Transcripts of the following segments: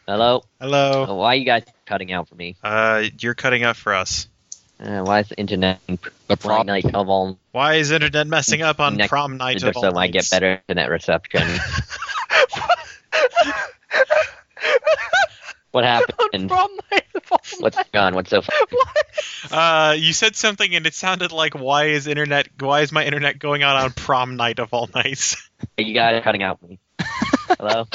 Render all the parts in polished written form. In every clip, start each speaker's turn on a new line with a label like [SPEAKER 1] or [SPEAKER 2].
[SPEAKER 1] Hello?
[SPEAKER 2] Hello.
[SPEAKER 1] Why are you guys cutting out for me?
[SPEAKER 2] You're cutting up for us.
[SPEAKER 1] Why is the internet
[SPEAKER 3] The prom
[SPEAKER 1] night of all
[SPEAKER 2] Why is internet messing up on
[SPEAKER 1] next
[SPEAKER 2] prom night of all
[SPEAKER 1] so I get
[SPEAKER 2] nights?
[SPEAKER 1] better internet reception? What happened?
[SPEAKER 4] Prom night of all
[SPEAKER 1] What's going on? What's so
[SPEAKER 2] You said something and it sounded like, why is my internet going on prom night of all nights?
[SPEAKER 1] You guys are cutting out for me. Hello?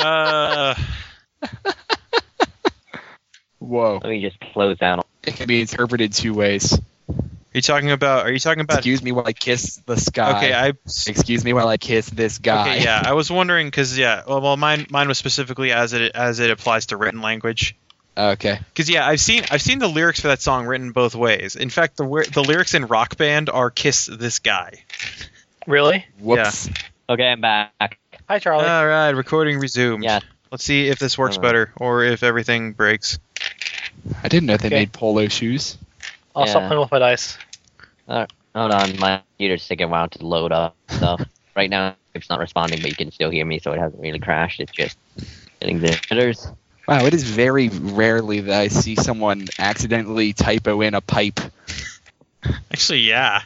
[SPEAKER 3] Whoa.
[SPEAKER 1] Let me just close down.
[SPEAKER 3] It can be interpreted two ways.
[SPEAKER 2] Are you talking about?
[SPEAKER 3] Excuse me while I kiss the sky.
[SPEAKER 2] Okay,
[SPEAKER 3] Excuse me while I kiss this guy.
[SPEAKER 2] Okay, yeah, I was wondering because well, mine was specifically as it applies to written language.
[SPEAKER 3] Okay.
[SPEAKER 2] Because I've seen the lyrics for that song written both ways. In fact, the lyrics in Rock Band are "Kiss this guy."
[SPEAKER 4] Really?
[SPEAKER 3] Whoops.
[SPEAKER 1] Okay, I'm back.
[SPEAKER 4] Hi, Charlie.
[SPEAKER 2] All right, recording resumed.
[SPEAKER 1] Yeah.
[SPEAKER 2] Let's see if this works better or if everything breaks.
[SPEAKER 3] I didn't know they
[SPEAKER 4] Okay.
[SPEAKER 3] made polo shoes.
[SPEAKER 4] I'll stop
[SPEAKER 1] Yeah.
[SPEAKER 4] playing with my dice.
[SPEAKER 1] Hold on, my computer's taking a while to load up. So right now it's not responding, but you can still hear me, so it hasn't really crashed. It's just getting visitors.
[SPEAKER 3] Wow, it is very rarely that I see someone accidentally typo in a pipe.
[SPEAKER 2] Actually, yeah.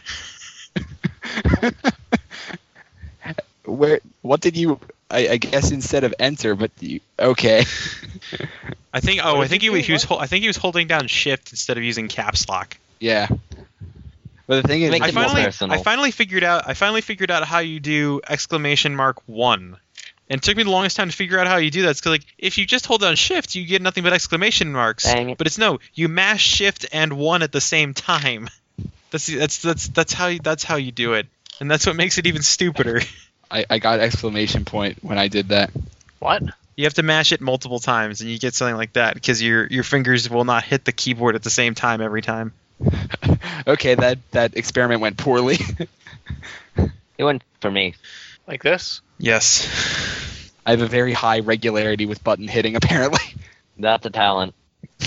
[SPEAKER 3] What did you? I guess instead of enter, but okay.
[SPEAKER 2] I think he was holding down Shift instead of using Caps Lock.
[SPEAKER 3] Yeah. But the thing is,
[SPEAKER 1] Make
[SPEAKER 2] I
[SPEAKER 1] it more
[SPEAKER 2] finally
[SPEAKER 1] personal.
[SPEAKER 2] figured out how you do !1. And it took me the longest time to figure out how you do that. It's 'cause, like, if you just hold down Shift, you get nothing but exclamation marks.
[SPEAKER 1] Dang it.
[SPEAKER 2] But you mash Shift and 1 at the same time. That's how you do it. And that's what makes it even stupider.
[SPEAKER 3] I got exclamation point when I did that.
[SPEAKER 4] What?
[SPEAKER 2] You have to mash it multiple times, and you get something like that because your fingers will not hit the keyboard at the same time every time.
[SPEAKER 3] Okay, that experiment went poorly.
[SPEAKER 1] It went for me.
[SPEAKER 4] Like this?
[SPEAKER 2] Yes.
[SPEAKER 3] I have a very high regularity with button hitting, apparently.
[SPEAKER 1] That's a talent.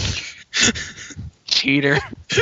[SPEAKER 3] Cheater.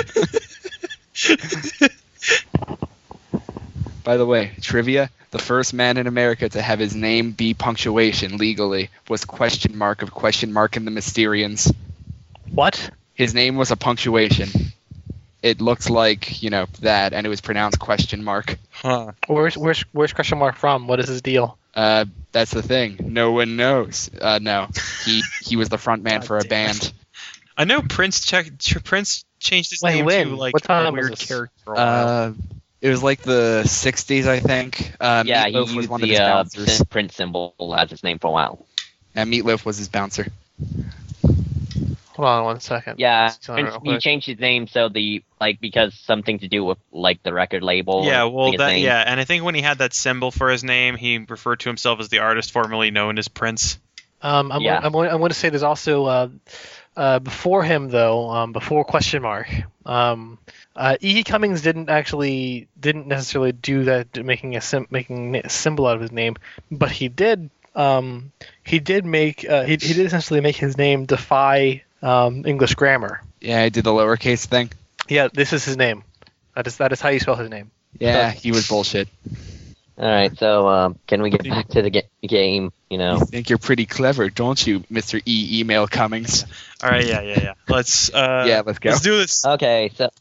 [SPEAKER 3] By the way, trivia, the first man in America to have his name be punctuation legally was question mark of question mark in the Mysterians.
[SPEAKER 4] What?
[SPEAKER 3] His name was a punctuation. It looked like, that, and it was pronounced question mark.
[SPEAKER 2] Huh.
[SPEAKER 4] Where's question mark from? What is his deal?
[SPEAKER 3] That's the thing. No one knows. No. He was the front man for a band.
[SPEAKER 2] I know Prince changed his
[SPEAKER 4] Wait,
[SPEAKER 2] name
[SPEAKER 4] when?
[SPEAKER 2] to like
[SPEAKER 4] What time
[SPEAKER 2] a
[SPEAKER 4] was
[SPEAKER 2] weird
[SPEAKER 4] this?
[SPEAKER 2] character for a while.
[SPEAKER 3] It was like the 60s, I think.
[SPEAKER 1] Yeah,
[SPEAKER 3] Meatloaf
[SPEAKER 1] he
[SPEAKER 3] was
[SPEAKER 1] used
[SPEAKER 3] one of his bouncers.
[SPEAKER 1] the print symbol as his name for a while.
[SPEAKER 3] And Meatloaf was his bouncer.
[SPEAKER 4] Hold on 1 second.
[SPEAKER 1] Yeah,
[SPEAKER 4] Let's tell her real
[SPEAKER 1] Prince, he
[SPEAKER 4] quick.
[SPEAKER 1] changed his name so because something to do with like the record label.
[SPEAKER 2] Yeah, well,
[SPEAKER 1] biggest name.
[SPEAKER 2] and I think when he had that symbol for his name, he referred to himself as the artist formerly known as Prince.
[SPEAKER 4] I'm going to say there's also before him though, before question mark. E. Cummings didn't necessarily do that, making a symbol out of his name, but he did essentially make his name defy English grammar.
[SPEAKER 3] Yeah, I did the lowercase thing.
[SPEAKER 4] Yeah, this is his name. That is how you spell his name.
[SPEAKER 3] Yeah, he was bullshit.
[SPEAKER 1] All right, so can we get back to the game?
[SPEAKER 3] You think you're pretty clever, don't you, Mr. Email Cummings?
[SPEAKER 2] All right, yeah. Let's
[SPEAKER 3] let's go.
[SPEAKER 2] Let's do this.
[SPEAKER 1] Okay, so